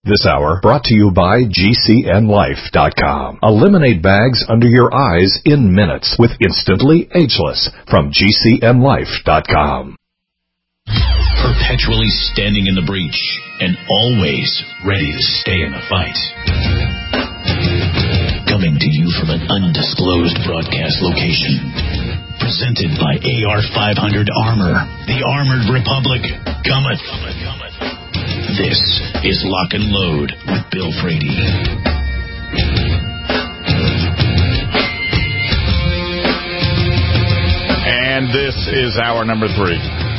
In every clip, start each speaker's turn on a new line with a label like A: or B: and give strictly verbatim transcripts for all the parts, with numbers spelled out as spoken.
A: This hour brought to you by G C N life dot com. Eliminate bags under your eyes in minutes with Instantly Ageless from G C N life dot com.
B: Perpetually standing in the breach and always ready to stay in the fight. Coming to you from an undisclosed broadcast location. Presented by A R five hundred Armor. The Armored Republic cometh. cometh, cometh. This is Lock and Load with Bill Frady.
C: And this is hour number three.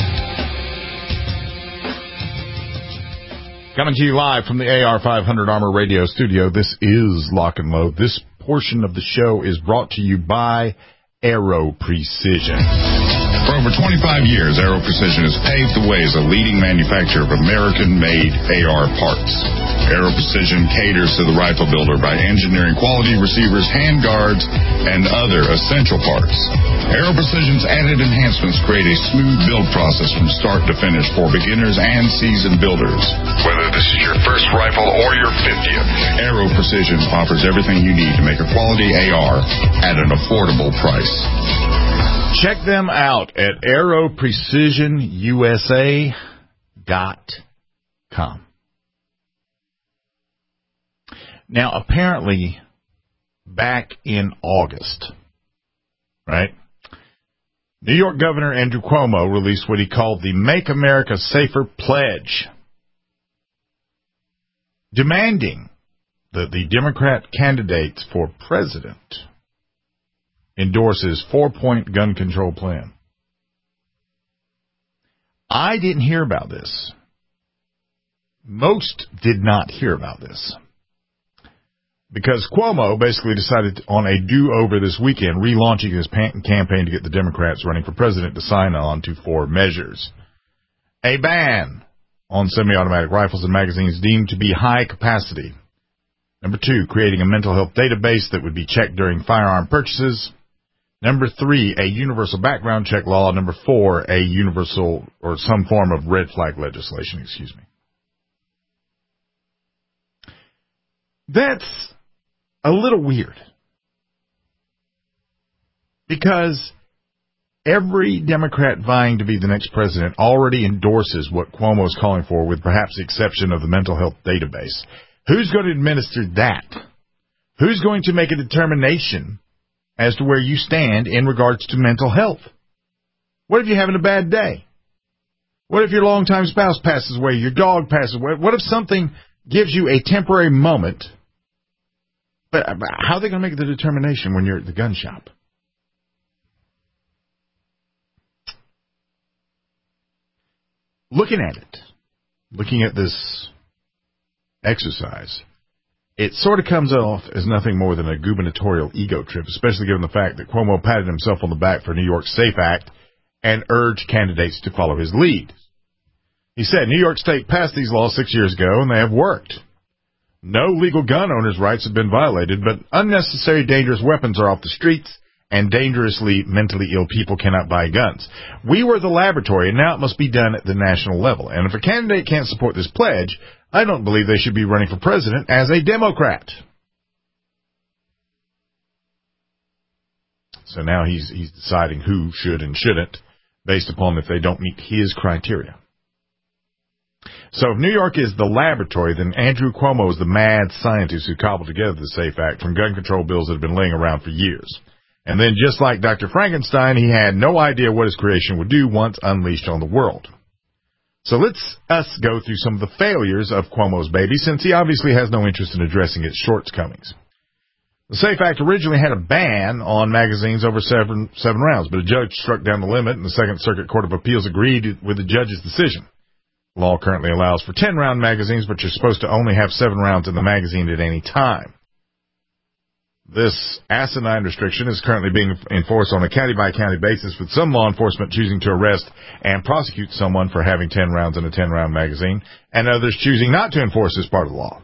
C: Coming to you live from the A R five hundred Armor Radio Studio. This is Lock and Load. This portion of the show is brought to you by Aero Precision.
D: For over twenty-five years, Aero Precision has paved the way as a leading manufacturer of American-made A R parts. Aero Precision caters to the rifle builder by engineering quality receivers, handguards, and other essential parts. Aero Precision's added enhancements create a smooth build process from start to finish for beginners and seasoned builders. Whether this is your first rifle or your fiftieth, Aero Precision offers everything you need to make a quality A R at an affordable price.
C: Check them out at aero precision u s a dot com. Now, apparently, back in August, right, New York Governor Andrew Cuomo released what he called the Make America Safer Pledge, demanding that the Democrat candidates for president endorses four-point gun control plan. I didn't hear about this. Most did not hear about this. Because Cuomo basically decided on a do-over this weekend, relaunching his campaign to get the Democrats running for president to sign on to four measures. A ban on semi-automatic rifles and magazines deemed to be high capacity. Number two, creating a mental health database that would be checked during firearm purchases. Number three, a universal background check law. Number four, a universal or some form of red flag legislation, excuse me. That's a little weird. Because every Democrat vying to be the next president already endorses what Cuomo is calling for, with perhaps the exception of the mental health database. Who's going to administer that? Who's going to make a determination as to where you stand in regards to mental health? What if you're having a bad day? What if your longtime spouse passes away, your dog passes away? What if something gives you a temporary moment? But how are they going to make the determination when you're at the gun shop? Looking at it, looking at this exercise, it sort of comes off as nothing more than a gubernatorial ego trip, especially given the fact that Cuomo patted himself on the back for New York's SAFE Act and urged candidates to follow his lead. He said New York State passed these laws six years ago, and they have worked. No legal gun owners' rights have been violated, but unnecessary dangerous weapons are off the streets, and dangerously mentally ill people cannot buy guns. We were the laboratory, and now it must be done at the national level. And if a candidate can't support this pledge, I don't believe they should be running for president as a Democrat. So now he's he's deciding who should and shouldn't based upon if they don't meet his criteria. So if New York is the laboratory, then Andrew Cuomo is the mad scientist who cobbled together the SAFE Act from gun control bills that have been laying around for years. And then just like Doctor Frankenstein, he had no idea what his creation would do once unleashed on the world. So let's us go through some of the failures of Cuomo's baby, since he obviously has no interest in addressing its shortcomings. The SAFE Act originally had a ban on magazines over seven, seven rounds, but a judge struck down the limit, and the Second Circuit Court of Appeals agreed with the judge's decision. The law currently allows for ten-round magazines, but you're supposed to only have seven rounds in the magazine at any time. This asinine restriction is currently being enforced on a county-by-county basis, with some law enforcement choosing to arrest and prosecute someone for having ten rounds in a ten-round magazine, and others choosing not to enforce this part of the law.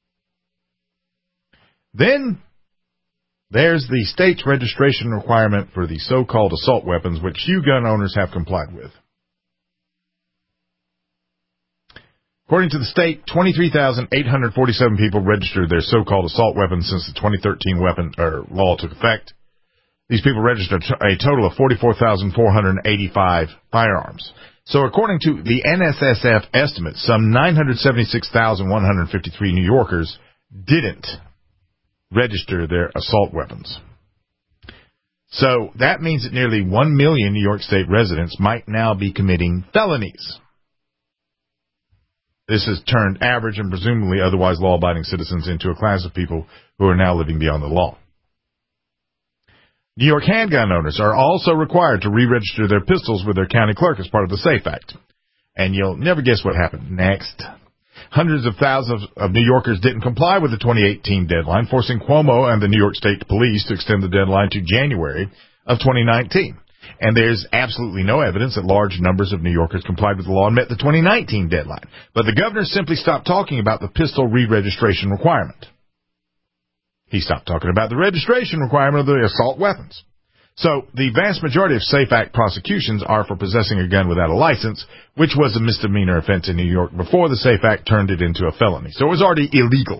C: Then there's the state's registration requirement for the so-called assault weapons, which few gun owners have complied with. According to the state, twenty-three thousand eight hundred forty-seven people registered their so-called assault weapons since the twenty thirteen weapon or law took effect. These people registered a total of forty-four thousand four hundred eighty-five firearms. So according to the N S S F estimates, some nine hundred seventy-six thousand one hundred fifty-three New Yorkers didn't register their assault weapons. So that means that nearly one million New York State residents might now be committing felonies. This has turned average and presumably otherwise law-abiding citizens into a class of people who are now living beyond the law. New York handgun owners are also required to re-register their pistols with their county clerk as part of the SAFE Act. And you'll never guess what happened next. Hundreds of thousands of New Yorkers didn't comply with the twenty eighteen deadline, forcing Cuomo and the New York State Police to extend the deadline to January of twenty nineteen. And there's absolutely no evidence that large numbers of New Yorkers complied with the law and met the twenty nineteen deadline. But the governor simply stopped talking about the pistol re-registration requirement. He stopped talking about the registration requirement of the assault weapons. So the vast majority of SAFE Act prosecutions are for possessing a gun without a license, which was a misdemeanor offense in New York before the SAFE Act turned it into a felony. So it was already illegal.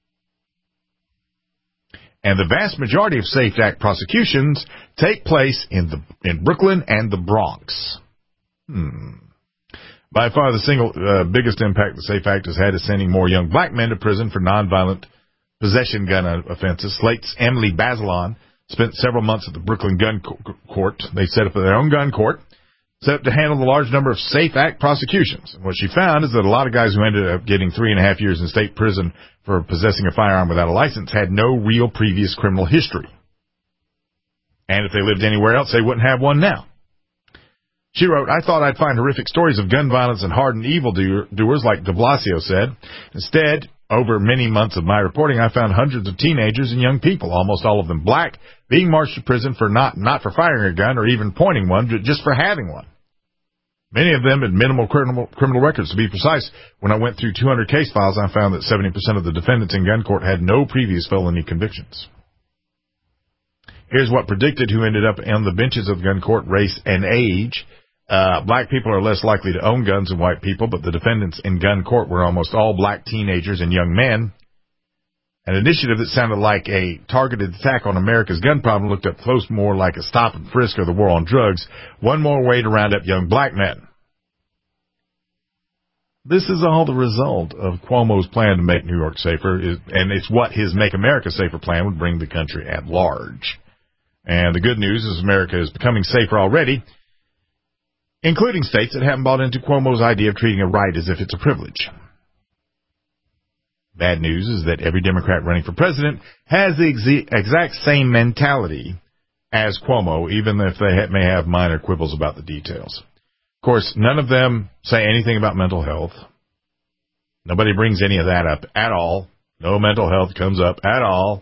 C: And the vast majority of SAFE Act prosecutions take place in the in Brooklyn and the Bronx. Hmm. By far the single uh, biggest impact the SAFE Act has had is sending more young black men to prison for nonviolent possession gun offenses. Slate's Emily Bazelon spent several months at the Brooklyn Gun Court. They set up their own gun court, set up to handle the large number of SAFE Act prosecutions. And what she found is that a lot of guys who ended up getting three and a half years in state prison for possessing a firearm without a license had no real previous criminal history. And if they lived anywhere else, they wouldn't have one now. She wrote, I thought I'd find horrific stories of gun violence and hardened evildoers like de Blasio said. Instead, over many months of my reporting, I found hundreds of teenagers and young people, almost all of them black, being marched to prison for not, not for firing a gun or even pointing one, but just for having one. Many of them had minimal criminal, criminal records. To be precise, when I went through two hundred case files, I found that seventy percent of the defendants in gun court had no previous felony convictions. Here's what predicted who ended up on the benches of gun court: race and age. Uh, black people are less likely to own guns than white people, but the defendants in gun court were almost all black teenagers and young men. An initiative that sounded like a targeted attack on America's gun problem looked up close more like a stop and frisk or the war on drugs. One more way to round up young black men. This is all the result of Cuomo's plan to make New York safer, and it's what his Make America Safer plan would bring the country at large. And the good news is America is becoming safer already, including states that haven't bought into Cuomo's idea of treating a right as if it's a privilege. Bad news is that every Democrat running for president has the ex- exact same mentality as Cuomo, even if they ha- may have minor quibbles about the details. Of course, none of them say anything about mental health. Nobody brings any of that up at all. No mental health comes up at all.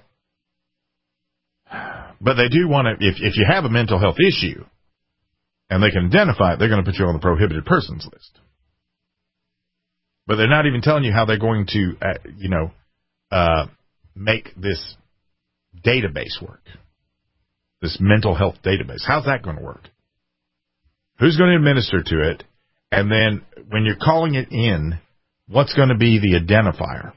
C: But they do want to, if, if you have a mental health issue, and they can identify it, they're going to put you on the prohibited persons list. But they're not even telling you how they're going to, uh, you know, uh, make this database work, this mental health database. How's that going to work? Who's going to administer to it? And then when you're calling it in, what's going to be the identifier?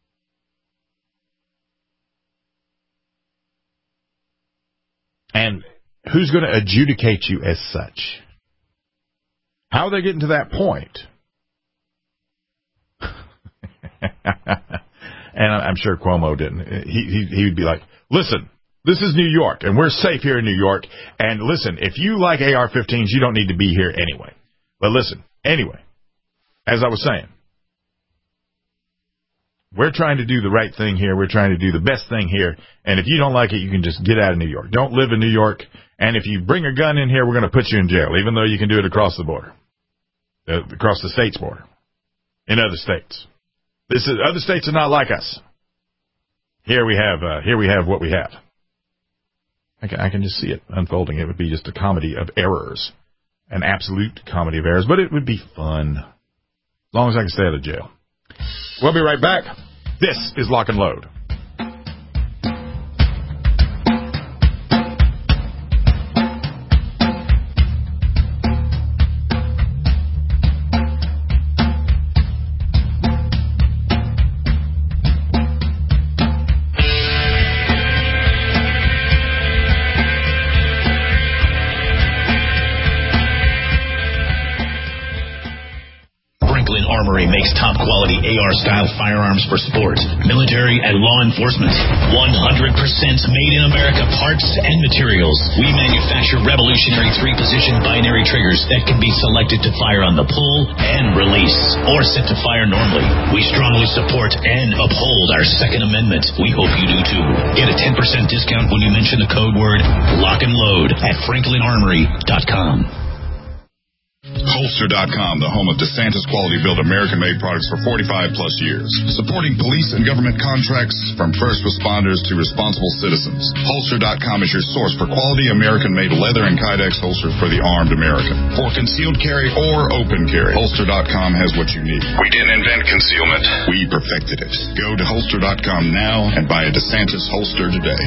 C: And who's going to adjudicate you as such? How are they getting to that point? And I'm sure Cuomo didn't. He, he, he would be like, listen, this is New York, and we're safe here in New York. And listen, if you like A R fifteens, you don't need to be here anyway. But listen, anyway, as I was saying, we're trying to do the right thing here. We're trying to do the best thing here. And if you don't like it, you can just get out of New York. Don't live in New York. And if you bring a gun in here, we're going to put you in jail, even though you can do it across the border, uh, across the state's border, in other states. This is, other states are not like us. Here we have, uh, here we have what we have. I can, I can just see it unfolding. It would be just a comedy of errors, an absolute comedy of errors, but it would be fun as long as I can stay out of jail. We'll be right back. This is Lock and Load.
B: quality A R-style firearms for sport, military, and law enforcement. one hundred percent made in America parts and materials. We manufacture revolutionary three-position binary triggers that can be selected to fire on the pull and release, or set to fire normally. We strongly support and uphold our Second Amendment. We hope you do too. Get a ten percent discount when you mention the code word lock and load at franklin armory dot com.
D: Holster dot com, the home of DeSantis quality built American-made products for forty-five plus years. Supporting police and government contracts from first responders to responsible citizens. Holster dot com is your source for quality American-made leather and Kydex holsters for the armed American. For concealed carry or open carry, Holster dot com has what you need. We didn't invent concealment. We perfected it. Go to Holster dot com now and buy a DeSantis holster today.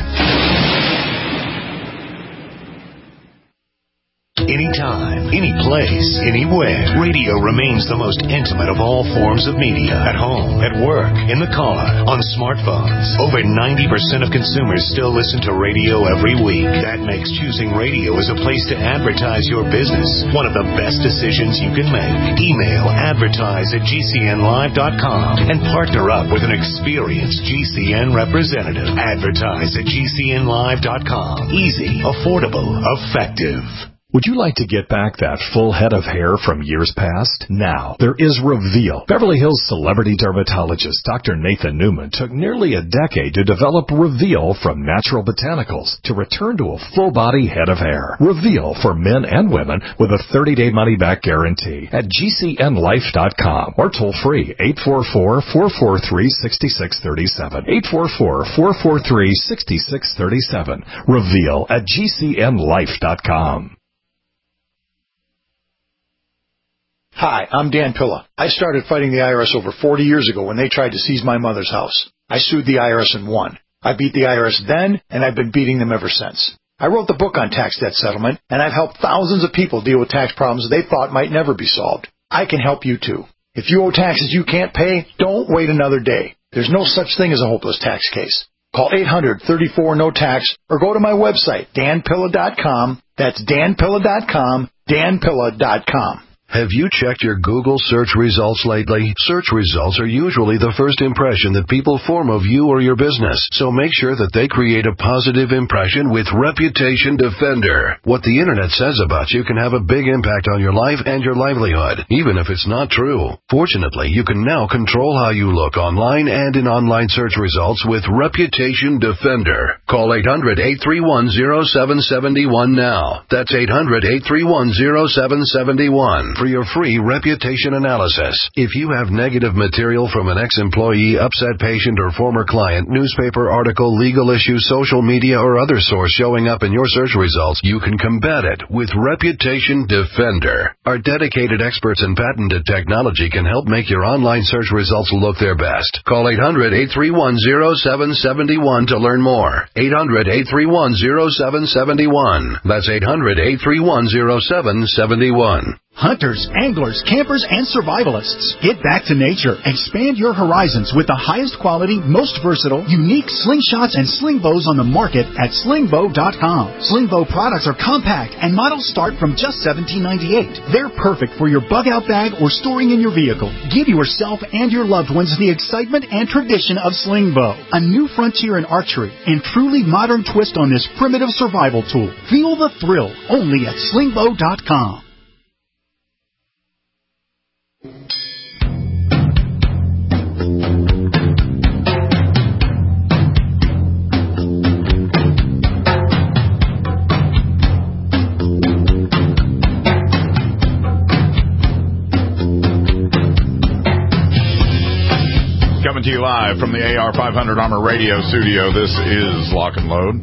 E: Anytime, any place, anywhere. Radio remains the most intimate of all forms of media. At home, at work, in the car, on smartphones. Over ninety percent of consumers still listen to radio every week. That makes choosing radio as a place to advertise your business one of the best decisions you can make. Email advertise at G C N live dot com and partner up with an experienced G C N representative. Advertise at G C N live dot com. Easy, affordable, effective.
A: Would you like to get back that full head of hair from years past? Now, there is Reveal. Beverly Hills celebrity dermatologist Doctor Nathan Newman took nearly a decade to develop Reveal from natural botanicals to return to a full-body head of hair. Reveal for men and women with a thirty-day money-back guarantee at G C N life dot com or toll-free eight four four, four four three, six six three seven. eight four four, four four three, six six three seven. Reveal at G C N life dot com.
F: Hi, I'm Dan Pilla. I started fighting the I R S over forty years ago when they tried to seize my mother's house. I sued the I R S and won. I beat the I R S then, and I've been beating them ever since. I wrote the book on tax debt settlement, and I've helped thousands of people deal with tax problems they thought might never be solved. I can help you too. If you owe taxes you can't pay, don't wait another day. There's no such thing as a hopeless tax case. Call eight hundred, thirty-four, no tax or go to my website, dan pilla dot com. That's dan pilla dot com, dan pilla dot com.
G: Have you checked your Google search results lately? Search results are usually the first impression that people form of you or your business, so make sure that they create a positive impression with Reputation Defender. What the internet says about you can have a big impact on your life and your livelihood, even if it's not true. Fortunately, you can now control how you look online and in online search results with Reputation Defender. Call eight hundred, eight three one, zero seven seven one now. That's eight hundred, eight three one, zero seven seven one. For your free reputation analysis. If you have negative material from an ex-employee, upset patient, or former client, newspaper article, legal issue, social media, or other source showing up in your search results, you can combat it with Reputation Defender. Our dedicated experts in patented technology can help make your online search results look their best. Call eight hundred, eight three one, zero seven seven one to learn more. eight hundred, eight three one, zero seven seven one. That's eight hundred, eight three one, zero seven seven one.
H: Hunters, anglers, campers, and survivalists. Get back to nature. Expand your horizons with the highest quality, most versatile, unique slingshots and sling bows on the market at sling bow dot com. Sling bow products are compact and models start from just seventeen ninety-eight. They're perfect for your bug out bag or storing in your vehicle. Give yourself and your loved ones the excitement and tradition of sling bow. A new frontier in archery and truly modern twist on this primitive survival tool. Feel the thrill only at sling bow dot com.
C: Coming to you live from the A R five hundred Armor Radio Studio, this is Lock and Load.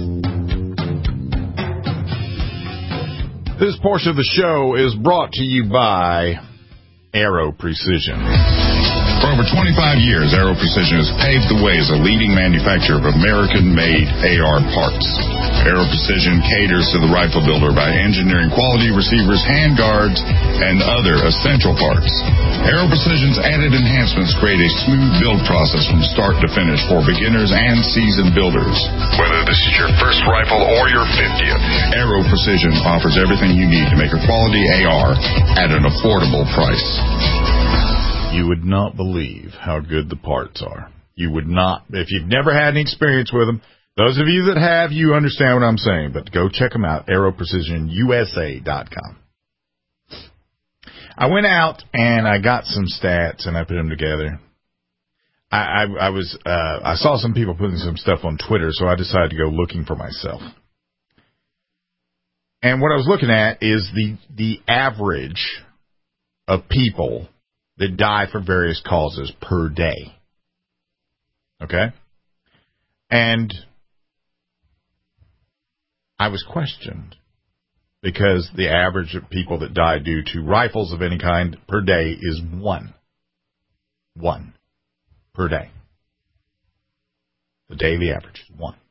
C: This portion of the show is brought to you by Aero Precision.
D: For over twenty-five years, Aero Precision has paved the way as a leading manufacturer of American-made A R parts. Aero Precision caters to the rifle builder by engineering quality receivers, handguards, and other essential parts. Aero Precision's added enhancements create a smooth build process from start to finish for beginners and seasoned builders. Whether this is your first rifle or your fiftieth, Aero Precision offers everything you need to make a quality A R at an affordable price.
C: You would not believe how good the parts are. You would not. If you've never had any experience with them, those of you that have, you understand what I'm saying. But go check them out, aero precision U S A dot com. I went out and I got some stats and I put them together. I, I, I was uh, I saw some people putting some stuff on Twitter, so I decided to go looking for myself. And what I was looking at is the the average of people that die for various causes per day. Okay? And I was questioned because the average of people that die due to rifles of any kind per day is one. One per day. The daily average is one.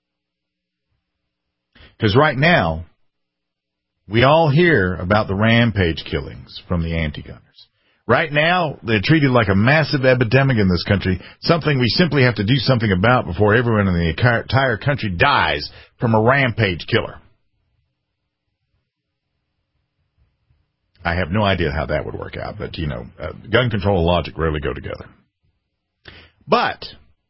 C: Because right now, we all hear about the rampage killings from the anti-gunners. Right now, they're treated like a massive epidemic in this country, something we simply have to do something about before everyone in the entire country dies from a rampage killer. I have no idea how that would work out, but, you know, uh, gun control and logic rarely go together. But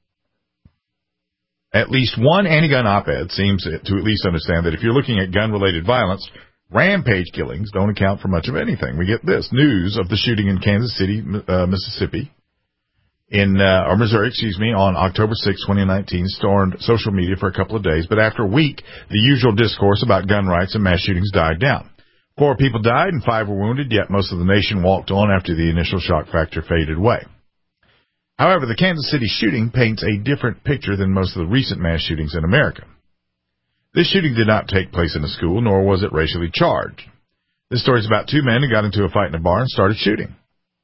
C: at least one anti-gun op-ed seems to at least understand that if you're looking at gun-related violence, rampage killings don't account for much of anything. We get this news of the shooting in Kansas City, uh, Mississippi, in uh, or Missouri, excuse me, on October sixth, twenty nineteen, stormed social media for a couple of days. But after a week, the usual discourse about gun rights and mass shootings died down. Four people died and five were wounded, yet most of the nation walked on after the initial shock factor faded away. However, the Kansas City shooting paints a different picture than most of the recent mass shootings in America. This shooting did not take place in a school, nor was it racially charged. This story is about two men who got into a fight in a bar and started shooting.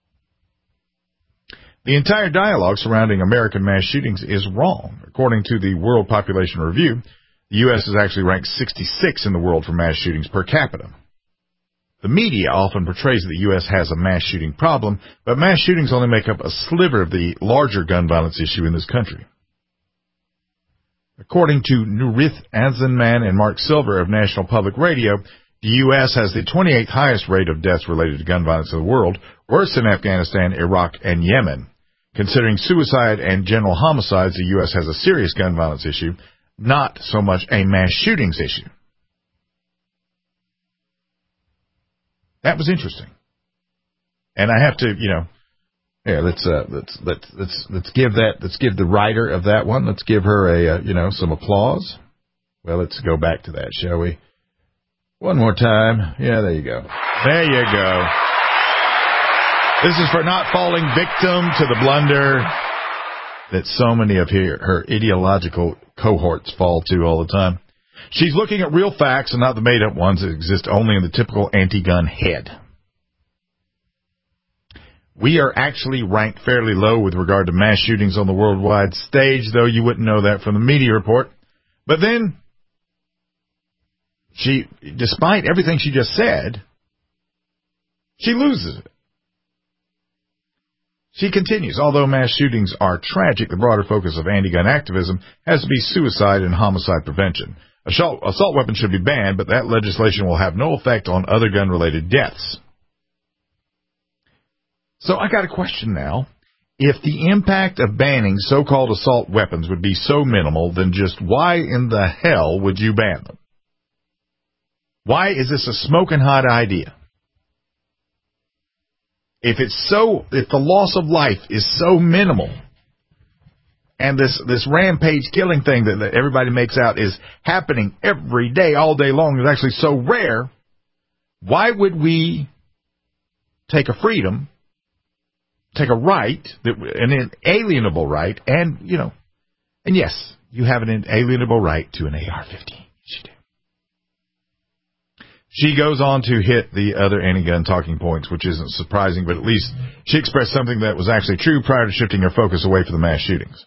C: The entire dialogue surrounding American mass shootings is wrong. According to the World Population Review, the U S is actually ranked sixty-six in the world for mass shootings per capita. The media often portrays that the U S has a mass shooting problem, but mass shootings only make up a sliver of the larger gun violence issue in this country. According to Nurith Azenman and Mark Silver of National Public Radio, the U S has the twenty-eighth highest rate of deaths related to gun violence in the world, worse than Afghanistan, Iraq, and Yemen. Considering suicide and general homicides, the U S has a serious gun violence issue, not so much a mass shootings issue. That was interesting. And I have to, you know, yeah, let's uh, let's let's let's let's give that let's give the writer of that one, let's give her a uh, you know some applause. Well, let's go back to that, shall we? One more time. Yeah, there you go. There you go. This is for not falling victim to the blunder that so many of her, her ideological cohorts fall to all the time. She's looking at real facts and not the made-up ones that exist only in the typical anti-gun head. We are actually ranked fairly low with regard to mass shootings on the worldwide stage, though you wouldn't know that from the media report. But then, she, despite everything she just said, she loses it. She continues, although mass shootings are tragic, the broader focus of anti-gun activism has to be suicide and homicide prevention. Assault, assault weapons should be banned, but that legislation will have no effect on other gun-related deaths. So I got a question now. If the impact of banning so-called assault weapons would be so minimal, then just why in the hell would you ban them? Why is this a smoking hot idea? If it's so, if the loss of life is so minimal, and this, this rampage killing thing that, that everybody makes out is happening every day, all day long, is actually so rare, why would we take a freedom, take a right, that, an inalienable right, and, you know, and yes, you have an inalienable right to an A R fifteen. Yes, you do. She goes on to hit the other anti-gun talking points, which isn't surprising, but at least she expressed something that was actually true prior to shifting her focus away from the mass shootings.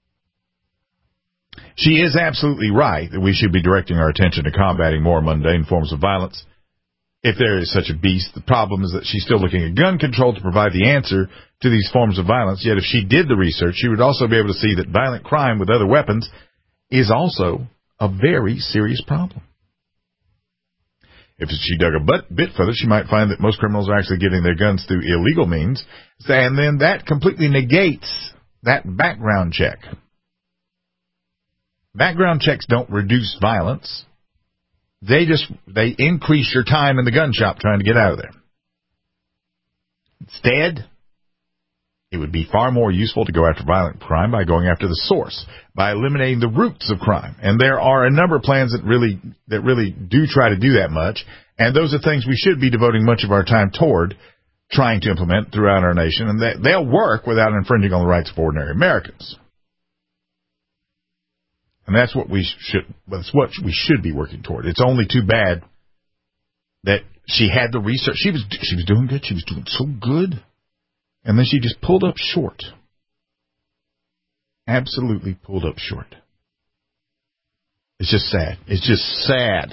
C: She is absolutely right that we should be directing our attention to combating more mundane forms of violence. If there is such a beast, the problem is that she's still looking at gun control to provide the answer to these forms of violence, yet if she did the research, she would also be able to see that violent crime with other weapons is also a very serious problem. If she dug a bit, bit further, she might find that most criminals are actually getting their guns through illegal means, and then that completely negates that background check. Background checks don't reduce violence. They just, they increase your time in the gun shop trying to get out of there. Instead, it would be far more useful to go after violent crime by going after the source, by eliminating the roots of crime. And there are a number of plans that really that really do try to do that much, and those are things we should be devoting much of our time toward trying to implement throughout our nation, and they, they'll work without infringing on the rights of ordinary Americans. And that's what we should that's what we should be working toward. It's only too bad that she had the research. She was she was doing good. She was doing so good. And then she just pulled up short. Absolutely pulled up short. It's just sad. It's just sad.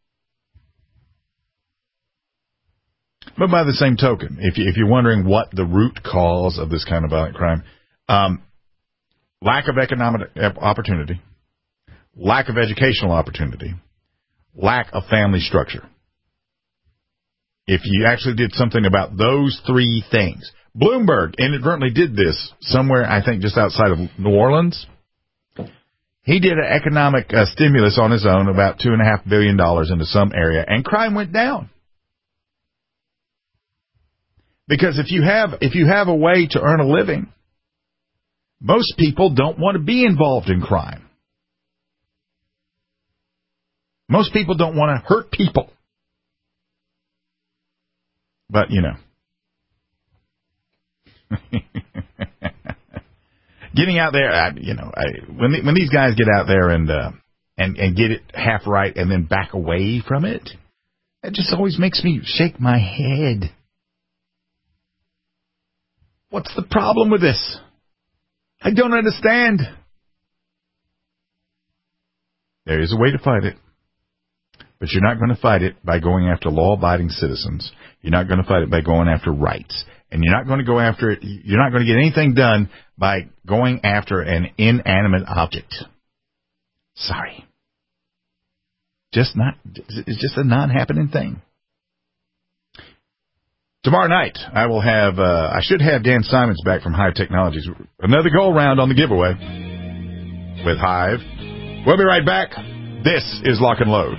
C: But by the same token, if, you, if you're wondering what the root cause of this kind of violent crime, um, lack of economic opportunity, lack of educational opportunity, lack of family structure. If you actually did something about those three things, Bloomberg inadvertently did this somewhere, I think, just outside of New Orleans. He did an economic uh, stimulus on his own, about two and a half billion dollars into some area, and crime went down. Because if you have if you have a way to earn a living, most people don't want to be involved in crime. Most people don't want to hurt people. But, you know. Getting out there, I, you know, I, when the, when these guys get out there and uh, and and get it half right and then back away from it, it just always makes me shake my head. What's the problem with this? I don't understand. There is a way to fight it, but you're not going to fight it by going after law-abiding citizens. You're not going to fight it by going after rights. And you're not going to go after it. You're not going to get anything done by going after an inanimate object. Sorry. Just not, it's just a non-happening thing. Tomorrow night, I will have, uh, I should have Dan Simons back from Hive Technologies. Another go-around on the giveaway with Hive. We'll be right back. This is Lock and Load.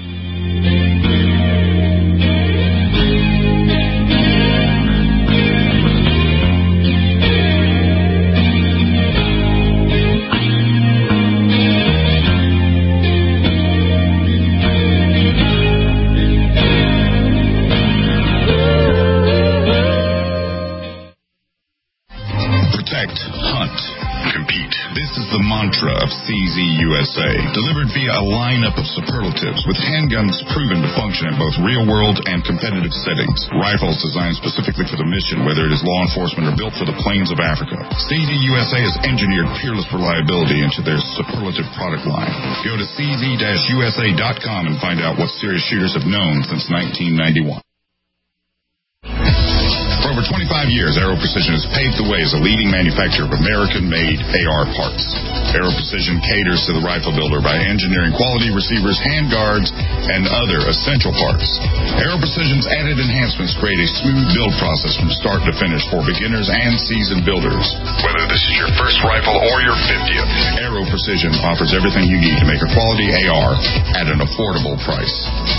D: Of C Z U S A, delivered via a lineup of superlatives with handguns proven to function in both real-world and competitive settings. Rifles designed specifically for the mission, whether it is law enforcement or built for the plains of Africa. C Z U S A has engineered peerless reliability into their superlative product line. Go to C Z U S A dot com and find out what serious shooters have known since nineteen ninety-one. For over twenty-five years, Aero Precision has paved the way as a leading manufacturer of American-made A R parts. Aero Precision caters to the rifle builder by engineering quality receivers, handguards, and other essential parts. Aero Precision's added enhancements create a smooth build process from start to finish for beginners and seasoned builders. Whether this is your first rifle or your fiftieth, Aero Precision offers everything you need to make a quality A R at an affordable price.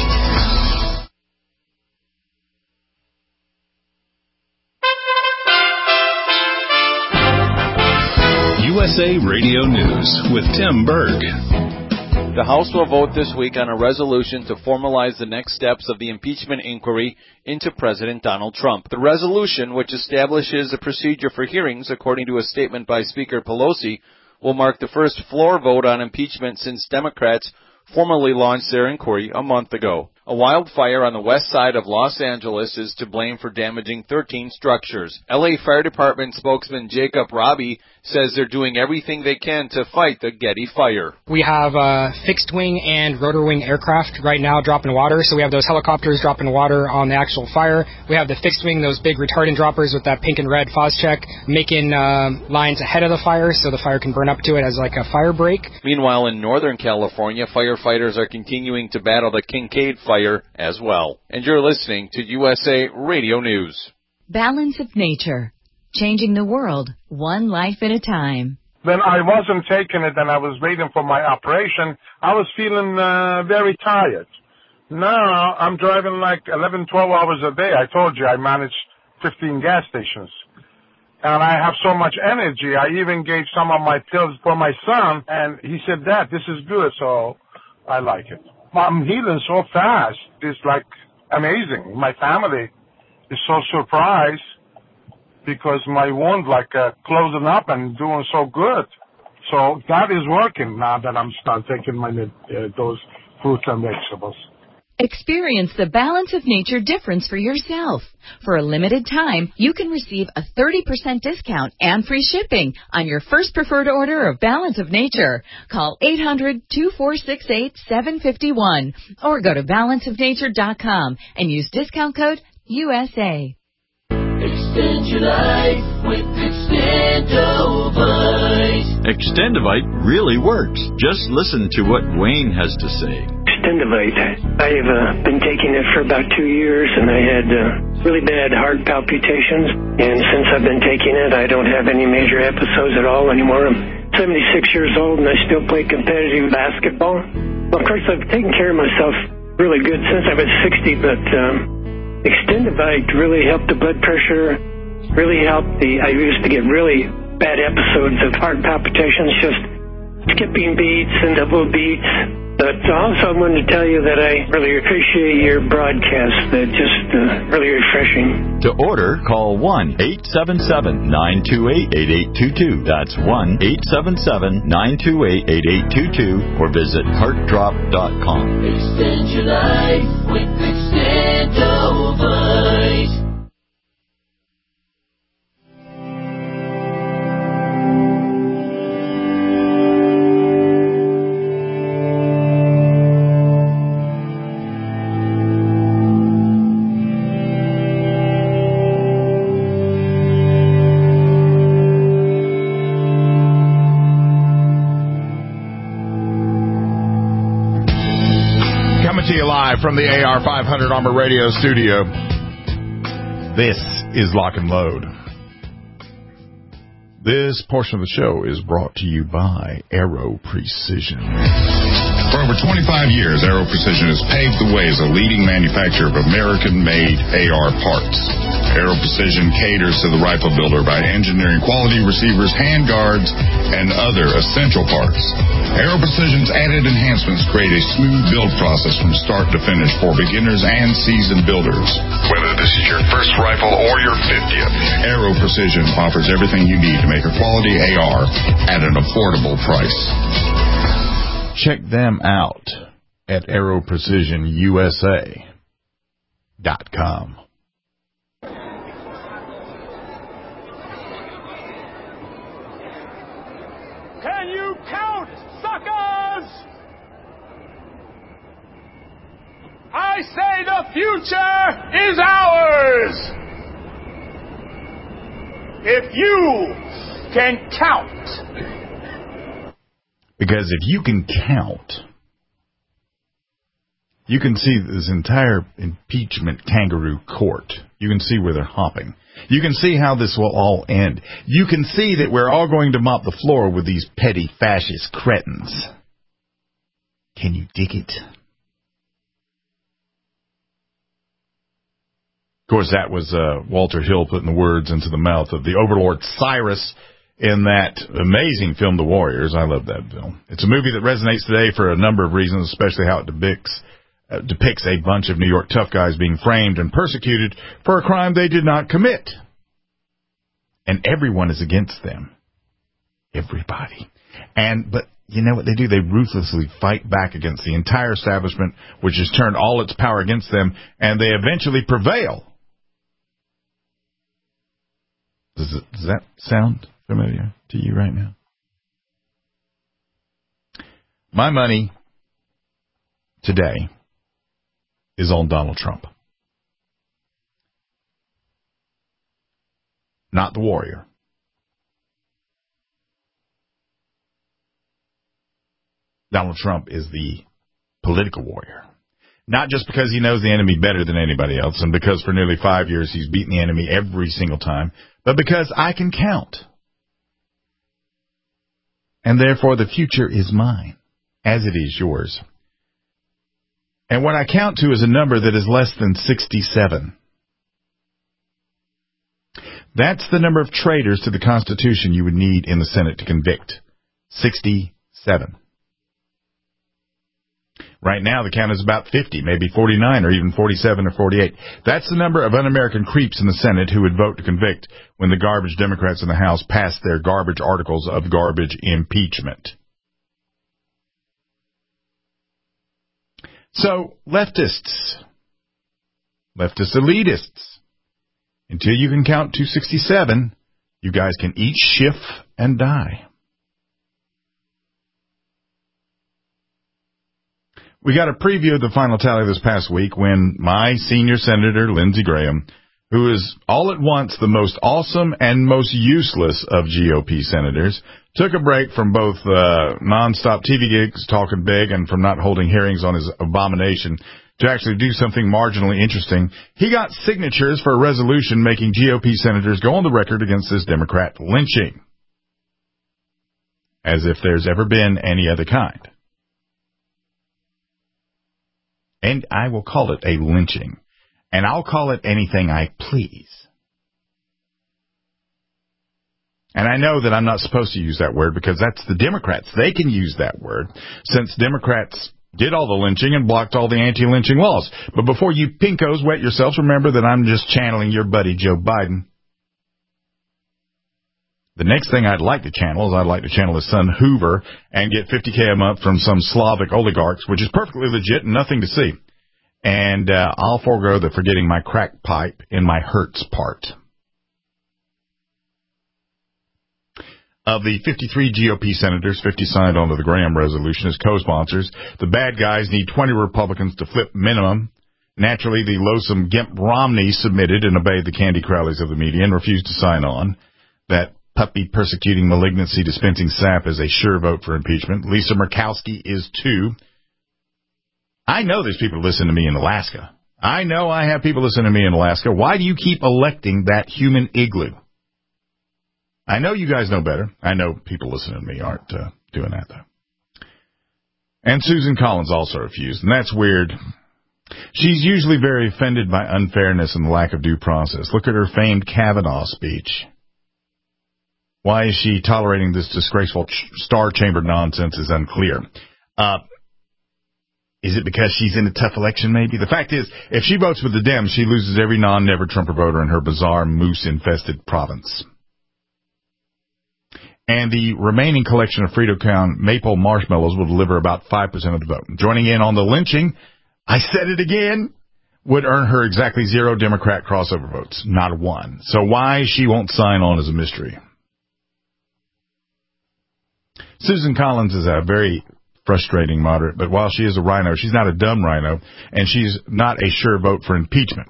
I: U S A Radio News with Tim Berg.
J: The House will vote this week on a resolution to formalize the next steps of the impeachment inquiry into President Donald Trump. The resolution, which establishes a procedure for hearings, according to a statement by Speaker Pelosi, will mark the first floor vote on impeachment since Democrats formally launched their inquiry a month ago. A wildfire on the west side of Los Angeles is to blame for damaging thirteen structures. L A Fire Department spokesman Jacob Robbie says they're doing everything they can to fight the Getty fire.
K: We have uh, fixed-wing and rotor-wing aircraft right now dropping water, so we have those helicopters dropping water on the actual fire. We have the fixed-wing, those big retardant droppers with that pink and red Phos-Chek, making uh, lines ahead of the fire so the fire can burn up to it as like a fire break.
J: Meanwhile, in Northern California, firefighters are continuing to battle the Kincaid fire fire as well. And you're listening to U S A Radio News.
L: Balance of Nature. Changing the world, one life at a time.
M: When I wasn't taking it and I was waiting for my operation, I was feeling uh, very tired. Now I'm driving like eleven, twelve hours a day. I told you I manage fifteen gas stations. And I have so much energy. I even gave some of my pills for my son, and he said, Dad, this is good, so I like it. I'm healing so fast. It's like amazing. My family is so surprised because my wound like uh, closing up and doing so good. So that is working now that I'm start taking my uh, those fruits and vegetables.
L: Experience the Balance of Nature difference for yourself. For a limited time, you can receive a thirty percent discount and free shipping on your first preferred order of Balance of Nature. Call eight hundred, two four six eight, seven five one or go to balance of nature dot com and use discount code U S A.
N: Extend your life with Extendovite.
O: Extendovite really works. Just listen to what Wayne has to say.
P: Extendovite. I've uh, been taking it for about two years, and I had uh, really bad heart palpitations. And since I've been taking it, I don't have any major episodes at all anymore. I'm seventy-six years old, and I still play competitive basketball. Well, of course, I've taken care of myself really good since I was sixty, but um, Extendovite really helped the blood pressure, really helped the, I used to get really bad episodes of heart palpitations, just skipping beats and double beats. But also I wanted to tell you that I really appreciate your broadcast. They're just uh, really refreshing.
O: To order, call one eight seven seven, nine two eight, eight eight two two. That's one eight seven seven, nine two eight, eight eight two two or visit heart drop dot com.
N: Extend your life with Extendovite.
C: From the A R five hundred Armor Radio studio, this is Lock and Load. This portion of the show is brought to you by Aero Precision.
D: For over twenty-five years, Aero Precision has paved the way as a leading manufacturer of American-made A R parts. Aero Precision caters to the rifle builder by engineering quality receivers, handguards, and other essential parts. Aero Precision's added enhancements create a smooth build process from start to finish for beginners and seasoned builders. Whether this is your first rifle or your fiftieth, Aero Precision offers everything you need to make a quality A R at an affordable price.
C: Check them out at aero precision U S A dot com.
N: Can you count, suckers? I say the future is ours. If you can count.
C: Because if you can count, you can see this entire impeachment kangaroo court. You can see where they're hopping. You can see how this will all end. You can see that we're all going to mop the floor with these petty fascist cretins. Can you dig it? Of course, that was uh, Walter Hill putting the words into the mouth of the Overlord Cyrus in that amazing film, The Warriors. I love that film. It's a movie that resonates today for a number of reasons, especially how it depicts uh, depicts a bunch of New York tough guys being framed and persecuted for a crime they did not commit. And everyone is against them. Everybody. And but you know what they do? They ruthlessly fight back against the entire establishment, which has turned all its power against them, and they eventually prevail. Does, it, does that sound familiar to you right now? My money today is on Donald Trump. Not the warrior. Donald Trump is the political warrior. Not just because he knows the enemy better than anybody else, and because for nearly five years he's beaten the enemy every single time, but because I can count. And therefore the future is mine, as it is yours. And what I count to is a number that is less than sixty-seven. That's the number of traitors to the Constitution you would need in the Senate to convict. sixty-seven. Right now, the count is about fifty, maybe forty-nine, or even forty-seven or forty-eight. That's the number of un-American creeps in the Senate who would vote to convict when the garbage Democrats in the House pass their garbage articles of garbage impeachment. So, leftists, leftist elitists, until you can count to sixty-seven, you guys can eat, shift, and die. We got a preview of the final tally this past week when my senior senator, Lindsey Graham, who is all at once the most awesome and most useless of G O P senators, took a break from both uh, nonstop T V gigs talking big and from not holding hearings on his abomination to actually do something marginally interesting. He got signatures for a resolution making G O P senators go on the record against this Democrat lynching. As if there's ever been any other kind. And I will call it a lynching. And I'll call it anything I please. And I know that I'm not supposed to use that word because that's the Democrats. They can use that word since Democrats did all the lynching and blocked all the anti-lynching laws. But before you pinkos wet yourselves, remember that I'm just channeling your buddy Joe Biden. The next thing I'd like to channel is I'd like to channel his son Hoover and get fifty K a month from some Slavic oligarchs, which is perfectly legit and nothing to see. And uh, I'll forego the forgetting my crack pipe in my Hertz part. Of the fifty-three G O P senators, fifty signed onto the Graham resolution as co-sponsors. The bad guys need twenty Republicans to flip minimum. Naturally, the loathsome Gimp Romney submitted and obeyed the Candy Crowleys of the media and refused to sign on. That puppy persecuting malignancy dispensing sap is a sure vote for impeachment. Lisa Murkowski is too. I know there's people listen to me in Alaska. I know I have people listen to me in Alaska. Why do you keep electing that human igloo? I know you guys know better. I know people listening to me aren't uh, doing that, though. And Susan Collins also refused, and that's weird. She's usually very offended by unfairness and the lack of due process. Look at her famed Kavanaugh speech. Why is she tolerating this disgraceful ch- star chamber nonsense is unclear. Uh, is it because she's in a tough election, maybe? The fact is, if she votes with the Dems, she loses every non-never Trumper voter in her bizarre moose-infested province. And the remaining collection of Frito-Town maple marshmallows will deliver about five percent of the vote. Joining in on the lynching, I said it again, would earn her exactly zero Democrat crossover votes. Not one. So why she won't sign on is a mystery. Susan Collins is a very frustrating moderate, but while she is a rhino, she's not a dumb rhino, and she's not a sure vote for impeachment.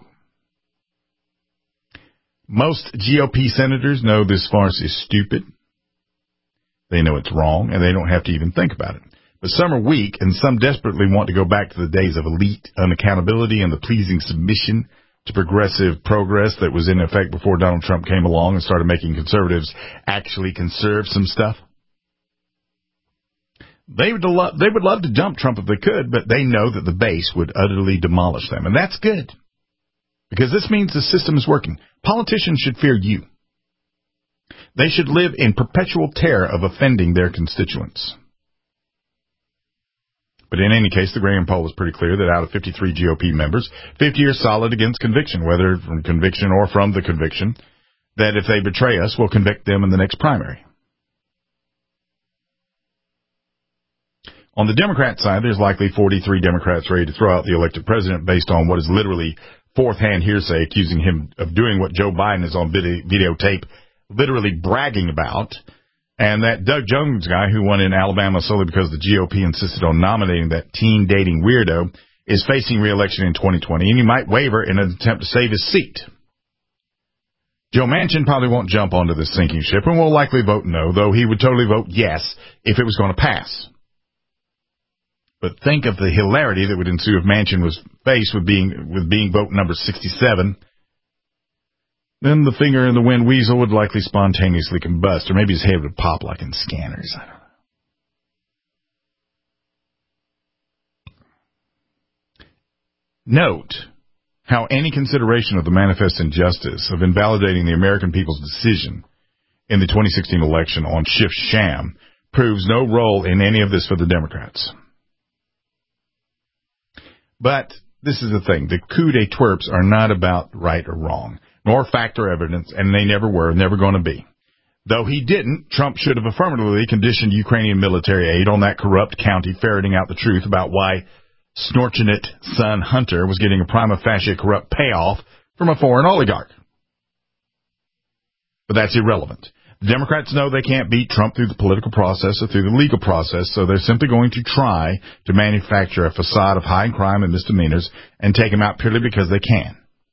C: Most G O P senators know this farce is stupid. They know it's wrong, and they don't have to even think about it. But some are weak, and some desperately want to go back to the days of elite unaccountability and the pleasing submission to progressive progress that was in effect before Donald Trump came along and started making conservatives actually conserve some stuff. They would, lo- they would love to dump Trump if they could, but they know that the base would utterly demolish them. And that's good, because this means the system is working. Politicians should fear you. They should live in perpetual terror of offending their constituents. But in any case, the Graham poll is pretty clear that out of fifty-three G O P members, fifty are solid against conviction, whether from conviction or from the conviction, that if they betray us, we'll convict them in the next primary. On the Democrat side, there's likely forty-three Democrats ready to throw out the elected president based on what is literally fourth-hand hearsay accusing him of doing what Joe Biden is on video- videotape literally bragging about. And that Doug Jones guy who won in Alabama solely because the G O P insisted on nominating that teen dating weirdo is facing re-election in twenty twenty, and he might waver in an attempt to save his seat. Joe Manchin probably won't jump onto this sinking ship and will likely vote no, though he would totally vote yes if it was going to pass. But think of the hilarity that would ensue if Manchin was faced with being with being vote number sixty-seven. Then the finger in the wind weasel would likely spontaneously combust, or maybe his head would pop like in Scanners. I don't know. Note how any consideration of the manifest injustice of invalidating the American people's decision in the twenty sixteen election on Schiff sham proves no role in any of this for the Democrats. But this is the thing. The coup de twerps are not about right or wrong, nor fact or evidence, and they never were, never going to be. Though he didn't, Trump should have affirmatively conditioned Ukrainian military aid on that corrupt county ferreting out the truth about why Snorchinit son Hunter was getting a prima facie corrupt payoff from a foreign oligarch. But that's irrelevant. The Democrats know they can't beat Trump through the political process or through the legal process, so they're simply going to try to manufacture a facade of high crime and misdemeanors and take him out purely because they can.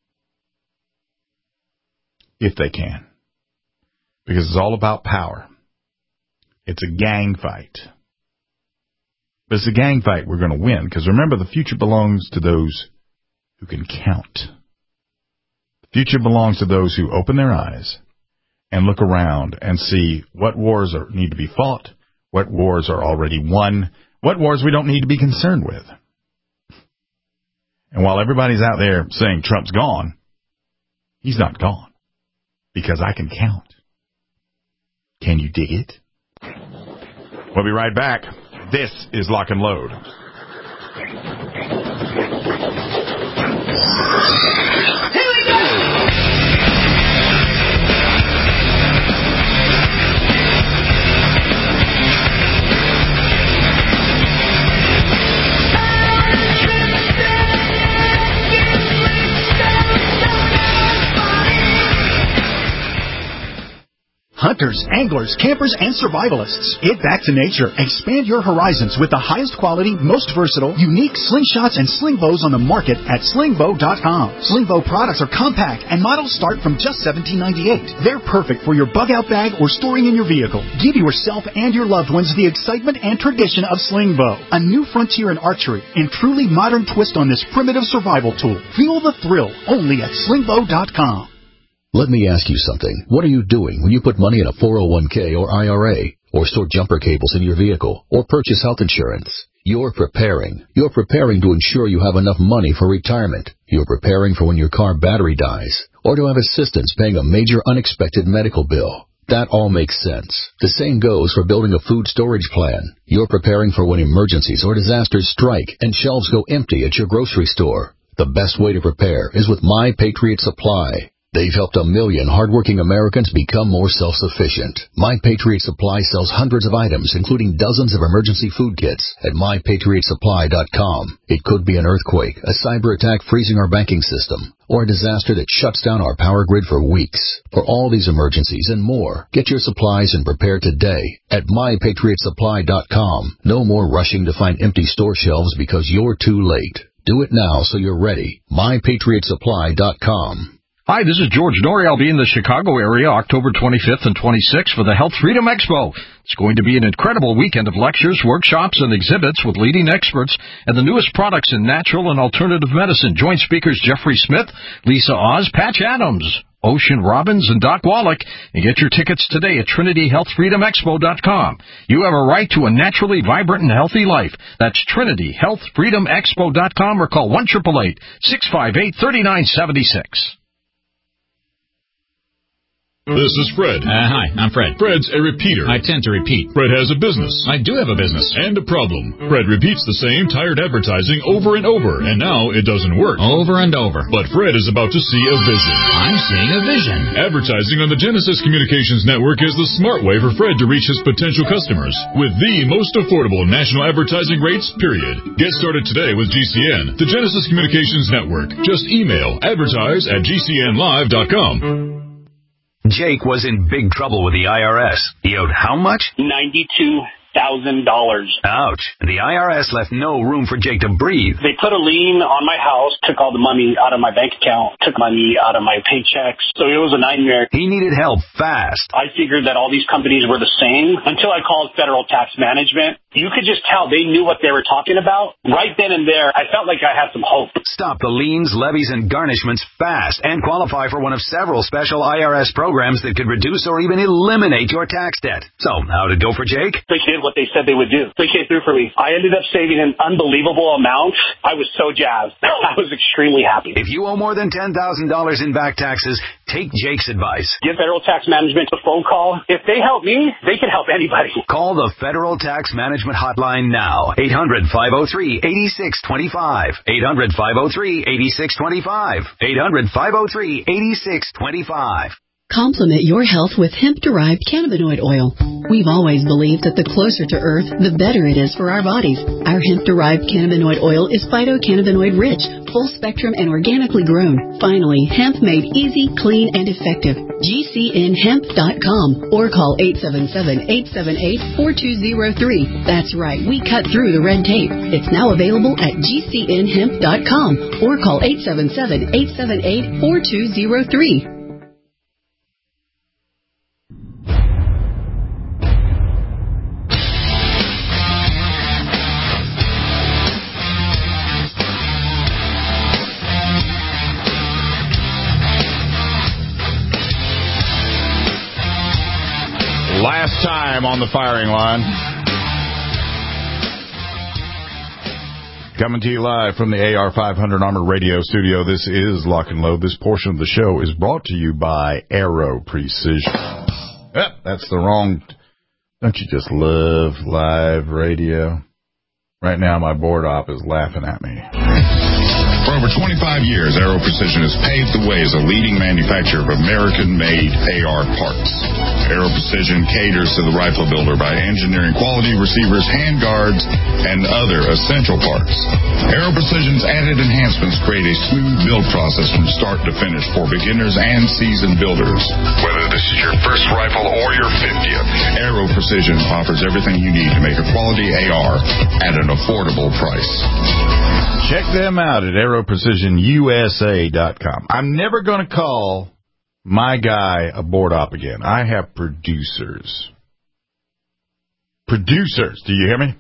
C: If they can. Because it's all about power. It's a gang fight. But it's a gang fight we're going to win, because remember, the future belongs to those who can count. The future belongs to those who open their eyes and look around and see what wars are, need to be fought, what wars are already won, what wars we don't need to be concerned with. And while everybody's out there saying Trump's gone, he's not gone, because I can count. Can you dig it? We'll be right back. This is Lock and Load.
N: Here we go!
H: Hunters, anglers, campers, and survivalists. Get back to nature. Expand your horizons with the highest quality, most versatile, unique slingshots and sling bows on the market at sling bow dot com. Sling bow products are compact and models start from just seventeen ninety-eight. They're perfect for your bug out bag or storing in your vehicle. Give yourself and your loved ones the excitement and tradition of sling bow, a new frontier in archery and truly modern twist on this primitive survival tool. Feel the thrill only at sling bow dot com.
Q: Let me ask you something. What are you doing when you put money in a four oh one k or I R A, or store jumper cables in your vehicle, or purchase health insurance? You're preparing. You're preparing to ensure you have enough money for retirement. You're preparing for when your car battery dies, or to have assistance paying a major unexpected medical bill. That all makes sense. The same goes for building a food storage plan. You're preparing for when emergencies or disasters strike and shelves go empty at your grocery store. The best way to prepare is with My Patriot Supply. They've helped a million hardworking Americans become more self-sufficient. My Patriot Supply sells hundreds of items, including dozens of emergency food kits, at my patriot supply dot com. It could be an earthquake, a cyber attack freezing our banking system, or a disaster that shuts down our power grid for weeks. For all these emergencies and more, get your supplies and prepare today at my patriot supply dot com. No more rushing to find empty store shelves because you're too late. Do it now so you're ready. my patriot supply dot com.
R: Hi, this is George Norrie. I'll be in the Chicago area October twenty-fifth and twenty-sixth for the Health Freedom Expo. It's going to be an incredible weekend of lectures, workshops, and exhibits with leading experts and the newest products in natural and alternative medicine. Join speakers Jeffrey Smith, Lisa Oz, Patch Adams, Ocean Robbins, and Doc Wallach, and get your tickets today at trinity health freedom expo dot com. You have a right to a naturally vibrant and healthy life. That's trinity health freedom expo dot com, or call one eight eight eight, six five eight, three nine seven six.
S: This is Fred.
T: Uh, hi, I'm Fred.
S: Fred's a repeater.
T: I tend to repeat.
S: Fred has a business.
T: I do have a business.
S: And a problem. Fred repeats the same tired advertising over and over, and now it doesn't work.
T: Over and over.
S: But Fred is about to see a vision.
T: I'm seeing a vision.
S: Advertising on the Genesis Communications Network is the smart way for Fred to reach his potential customers with the most affordable national advertising rates, period. Get started today with G C N, the Genesis Communications Network. Just email advertise at g c n live dot com.
U: Jake was in big trouble with the I R S. He owed how much?
V: ninety-two thousand dollars.
U: Ouch. The I R S left no room for Jake to breathe.
V: They put a lien on my house, took all the money out of my bank account, took money out of my paychecks. So it was a nightmare.
U: He needed help fast.
V: I figured that all these companies were the same until I called Federal Tax Management. you could just tell they knew what they were talking about. Right then and there, I felt like I had some hope.
U: Stop the liens, levies, and garnishments fast and qualify for one of several special I R S programs that could reduce or even eliminate your tax debt. So, how'd it go for Jake?
V: They did what they said they would do. They came through for me. I ended up saving an unbelievable amount. I was so jazzed. I was extremely happy.
U: If you owe more than ten thousand dollars in back taxes, take Jake's advice.
V: Give Federal Tax Management a phone call. If they help me, they can help anybody.
U: Call the Federal Tax Management Hotline now. eight hundred, five oh three, eight six two five. eight hundred, five oh three, eight six two five. eight hundred, five oh three, eight six two five.
B: Complement your health with hemp-derived cannabinoid oil. We've always believed that the closer to Earth, the better it is for our bodies. Our hemp-derived cannabinoid oil is phytocannabinoid-rich, full-spectrum, and organically grown. Finally, hemp made easy, clean, and effective. G C N hemp dot com or call eight seven seven, eight seven eight, four two zero three. That's right, we cut through the red tape. It's now available at G C N hemp dot com or call eight seven seven, eight seven eight, four two zero three.
C: Last time on the firing line. Coming to you live from the A R five hundred Armored Radio Studio. This is Lock and Load. This portion of the show is brought to you by Aero Precision. Yep, that's the wrong... Don't you just love live radio? Right now, my board op is laughing at me.
D: For over twenty-five years, Aero Precision has paved the way as a leading manufacturer of American-made A R parts. Aero Precision caters to the rifle builder by engineering quality receivers, handguards, and other essential parts. Aero Precision's added enhancements create a smooth build process from start to finish for beginners and seasoned builders. Whether this is your first rifle or your fiftieth, Aero Precision offers everything you need to make a quality A R at an affordable price.
C: Check them out at aero precision U S A dot com. I'm never going to call my guy a board op again. I have producers. Producers. Do you hear me?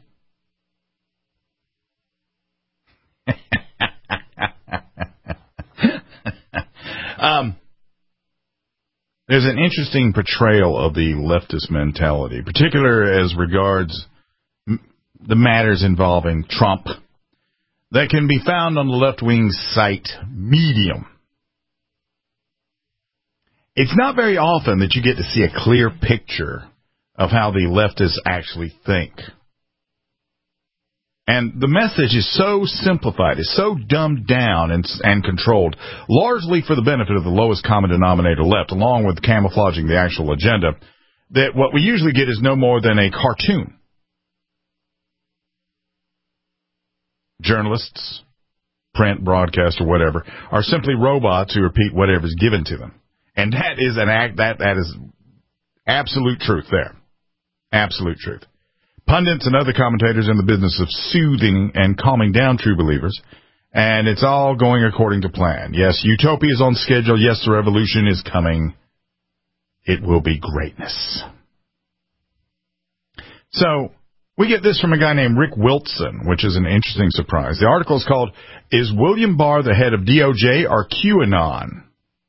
C: um, there's an interesting portrayal of the leftist mentality, particularly as regards m- the matters involving Trump, that can be found on the left-wing site Medium. It's not very often that you get to see a clear picture of how the leftists actually think. And the message is so simplified, it's so dumbed down and, and controlled, largely for the benefit of the lowest common denominator left, along with camouflaging the actual agenda, that what we usually get is no more than a cartoon. Journalists, print, broadcast, or whatever, are simply robots who repeat whatever's given to them. And that is an act that that is absolute truth there. Absolute truth. Pundits and other commentators in the business of soothing and calming down true believers, and it's all going according to plan. Yes, utopia is on schedule. Yes, the revolution is coming. It will be greatness. So, we get this from a guy named Rick Wilson, which is an interesting surprise. The article is called, Is William Barr the head of D O J or QAnon?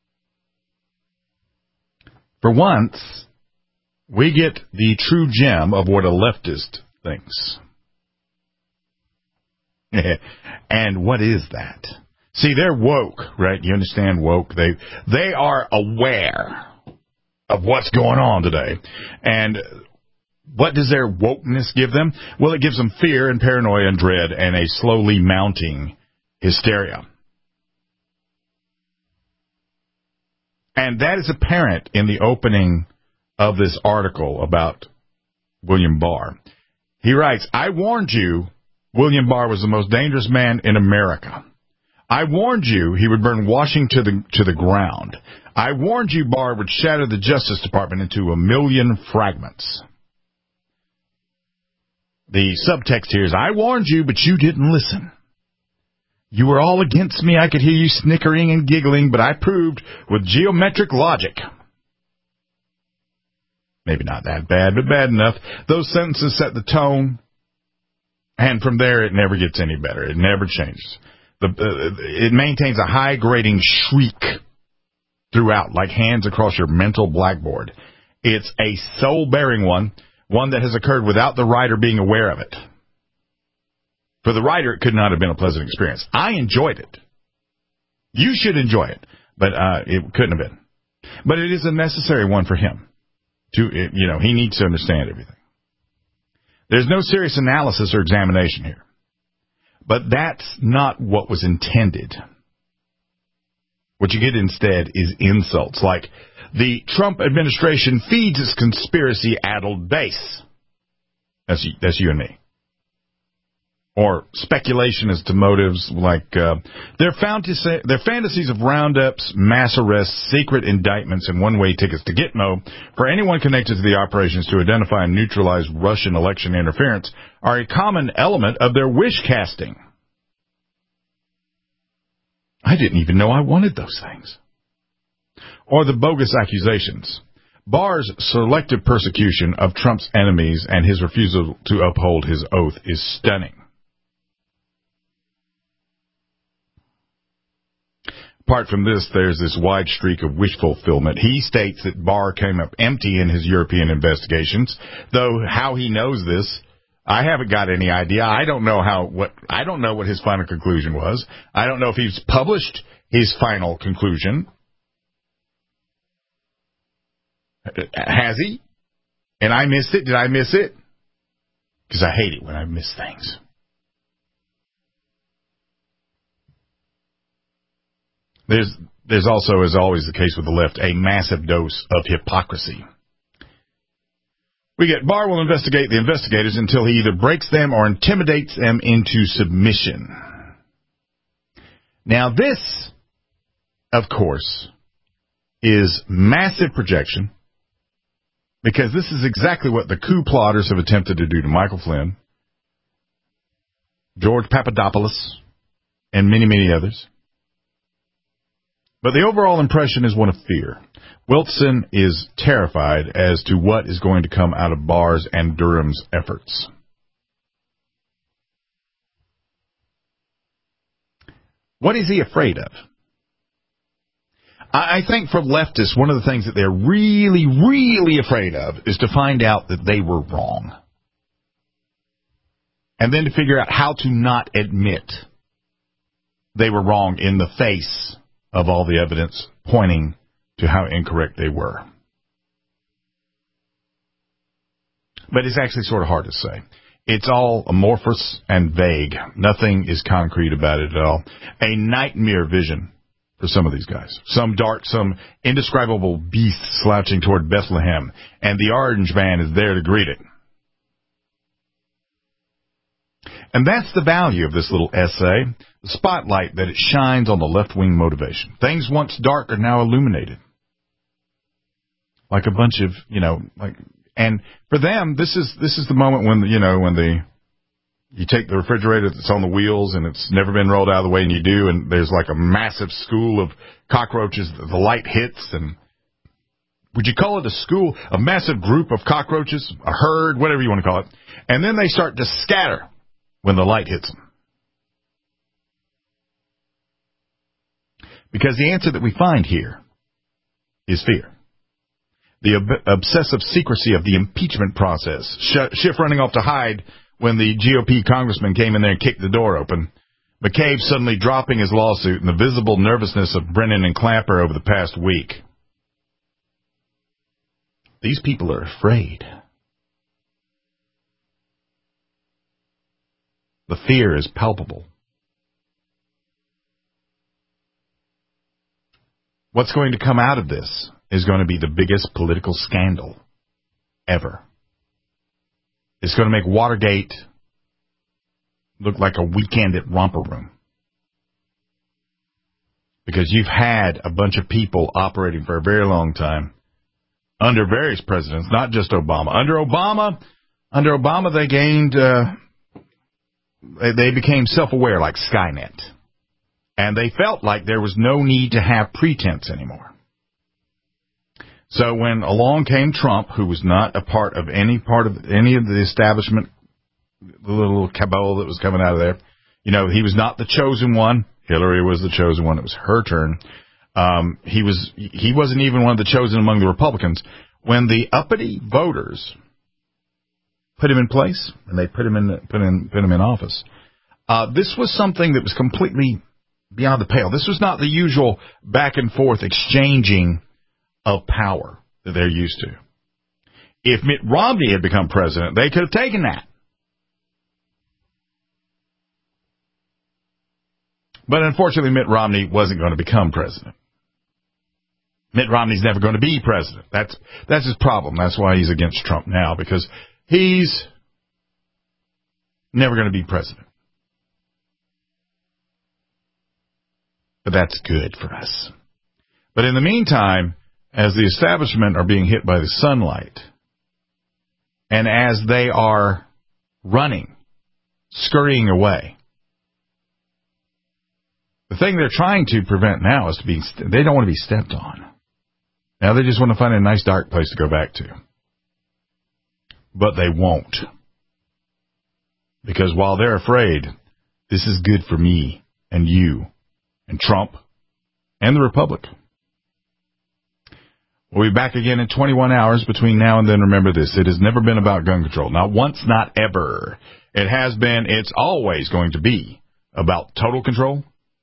C: For once, we get the true gem of what a leftist thinks. And what is that? See, they're woke, right? You understand woke? They they are aware of what's going on today. And what does their wokeness give them? Well, it gives them fear and paranoia and dread and a slowly mounting hysteria. And that is apparent in the opening of this article about William Barr. He writes, I warned you William Barr was the most dangerous man in America. I warned you he would burn Washington to the, to the ground. I warned you Barr would shatter the Justice Department into a million fragments. The subtext here is, I warned you, but you didn't listen. You were all against me. I could hear you snickering and giggling, but I proved with geometric logic. Maybe not that bad, but bad enough. Those sentences set the tone And from there, it never gets any better. It never changes. The, uh, it maintains a high grading shriek throughout, like hands across your mental blackboard. It's a soul-bearing one, one that has occurred without the writer being aware of it. For the writer, it could not have been a pleasant experience. I enjoyed it. You should enjoy it, but uh, it couldn't have been. But it is a necessary one for him. To you know, he needs to understand everything. There's no serious analysis or examination here. But that's not what was intended. What you get instead is insults like, the Trump administration feeds its conspiracy-addled base. That's you, that's you and me. Or speculation as to motives like uh, their, fantasy, their fantasies of roundups, mass arrests, secret indictments, and one-way tickets to Gitmo for anyone connected to the operations to identify and neutralize Russian election interference are a common element of their wish casting. I didn't even know I wanted those things. Or the bogus accusations. Barr's selective persecution of Trump's enemies and his refusal to uphold his oath is stunning. Apart from this, there's this wide streak of wish fulfillment. He states that Barr came up empty in his European investigations, though how he knows this, I haven't got any idea. I don't know how what I don't know what his final conclusion was. I don't know if he's published his final conclusion. Has he? And I missed it? Did I miss it? Because I hate it when I miss things. There's there's also, as always the case with the left, a massive dose of hypocrisy. We get Barr will investigate the investigators until he either breaks them or intimidates them into submission. Now this, of course, is massive projection, because this is exactly what the coup plotters have attempted to do to Michael Flynn, George Papadopoulos, and many, many others. But the overall impression is one of fear. Wilson is terrified as to what is going to come out of Barr's and Durham's efforts. What is he afraid of? I think for leftists, one of the things that they're really, really afraid of is to find out that they were wrong. And then to figure out how to not admit they were wrong in the face of all the evidence pointing to how incorrect they were. But it's actually sort of hard to say. It's all amorphous and vague. Nothing is concrete about it at all. A nightmare vision for some of these guys. Some dark, some indescribable beast slouching toward Bethlehem, and the orange man is there to greet it. And that's the value of this little essay, the spotlight that it shines on the left-wing motivation. Things once dark are now illuminated. Like a bunch of, you know, like, and for them, this is this is the moment when, you know, when the, you take the refrigerator that's on the wheels and it's never been rolled out of the way, and you do, and there's like a massive school of cockroaches that the light hits, and would you call it a school, a massive group of cockroaches, a herd, whatever you want to call it, and then they start to scatter when the light hits them. Because the answer that we find here is fear. The ob- obsessive secrecy of the impeachment process. Sh- Schiff running off to hide when the G O P congressman came in there and kicked the door open. McCabe suddenly dropping his lawsuit, and the visible nervousness of Brennan and Clapper over the past week. These people are afraid. The fear is palpable. What's going to come out of this is going to be the biggest political scandal ever. It's going to make Watergate look like a weekend at Romper Room. Because you've had a bunch of people operating for a very long time under various presidents, not just Obama. Under Obama, under Obama, they gained, uh, they became self-aware like Skynet. And they felt like there was no need to have pretense anymore. So when along came Trump, who was not a part of any part of any of the establishment the little cabal that was coming out of there. You know, he was not the chosen one. Hillary was the chosen one. It was her turn. Um, he was, he wasn't even one of the chosen among the Republicans. When the uppity voters put him in place, and they put him in, put in, put him in office, uh, this was something that was completely beyond the pale. This was not the usual back and forth exchanging of power that they're used to. If Mitt Romney had become president, they could have taken that. But unfortunately, Mitt Romney wasn't going to become president. Mitt Romney's never going to be president. That's that's his problem. That's why he's against Trump now, because he's never going to be president. But that's good for us. But in the meantime, as the establishment are being hit by the sunlight, and as they are running, scurrying away, the thing they're trying to prevent now is to be, they don't want to be stepped on. Now they just want to find a nice dark place to go back to. But they won't. Because while they're afraid, this is good for me and you and Trump and the Republic. We'll be back again in twenty-one hours. Between now and then, remember this. It has never been about gun control. Not once, not ever. It has been, it's always going to be about total control.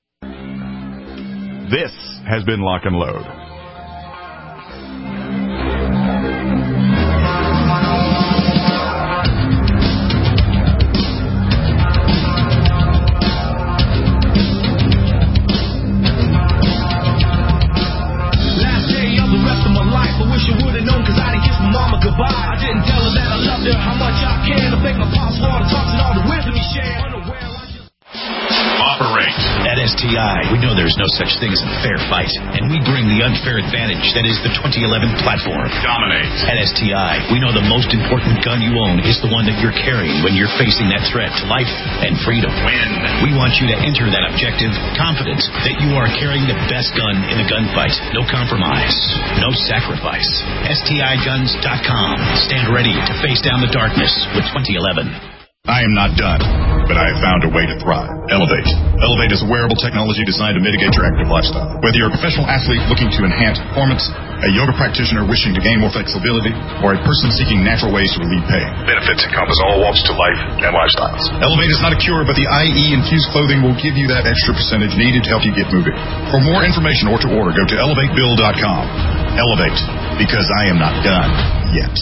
C: This has been Lock and Load.
A: Last day of the rest of my life, I wish I would have known, cause I didn't kiss my mama goodbye. I didn't tell her that I loved her, how much I care. To make my pops want to talk and all the wisdom he shared.
E: Operate. At S T I, we know there's no such thing as a fair fight, and we bring the unfair advantage that is the twenty eleven platform. Dominate. At S T I, we know the most important gun you own is the one that you're carrying when you're facing that threat to life and freedom. Win. We want you to enter that objective confident that you are carrying the best gun in the gunfight. No compromise. No sacrifice. S T I guns dot com. Stand ready to face down the darkness with twenty eleven.
D: I am not done, but I have found a way to thrive. Elevate. Elevate is a wearable technology designed to mitigate your active lifestyle. Whether you're a professional athlete looking to enhance performance, a yoga practitioner wishing to gain more flexibility, or a person seeking natural ways to relieve pain, benefits encompass all walks to life and lifestyles. Elevate is not a cure, but the I E-infused clothing will give you that extra percentage needed to help you get moving. For more information or to order, go to elevate bill dot com. Elevate, because I am not done yet.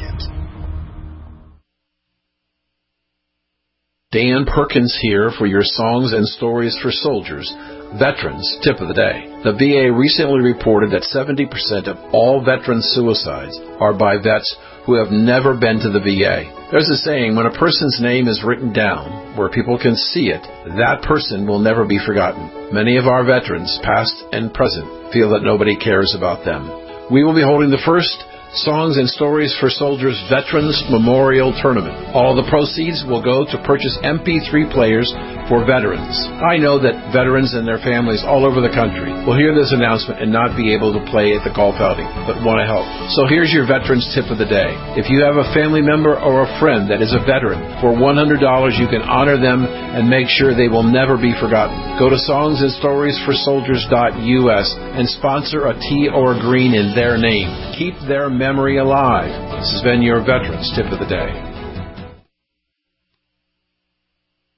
W: Dan Perkins here for your Songs and Stories for Soldiers, Veterans Tip of the Day. The V A recently reported that seventy percent of all veteran suicides are by vets who have never been to the V A. There's a saying, when a person's name is written down where people can see it, that person will never be forgotten. Many of our veterans, past and present, feel that nobody cares about them. We will be holding the first Songs and Stories for Soldiers Veterans Memorial Tournament. All the proceeds will go to purchase M P three players for veterans. I know that veterans and their families all over the country will hear this announcement and not be able to play at the golf outing, but want to help. So here's your Veterans Tip of the Day. If you have a family member or a friend that is a veteran, for one hundred dollars you can honor them and make sure they will never be forgotten. Go to songs and stories for soldiers dot U S and sponsor a tea or a green in their name. Keep their memory alive. This has been your Veterans Tip of the Day.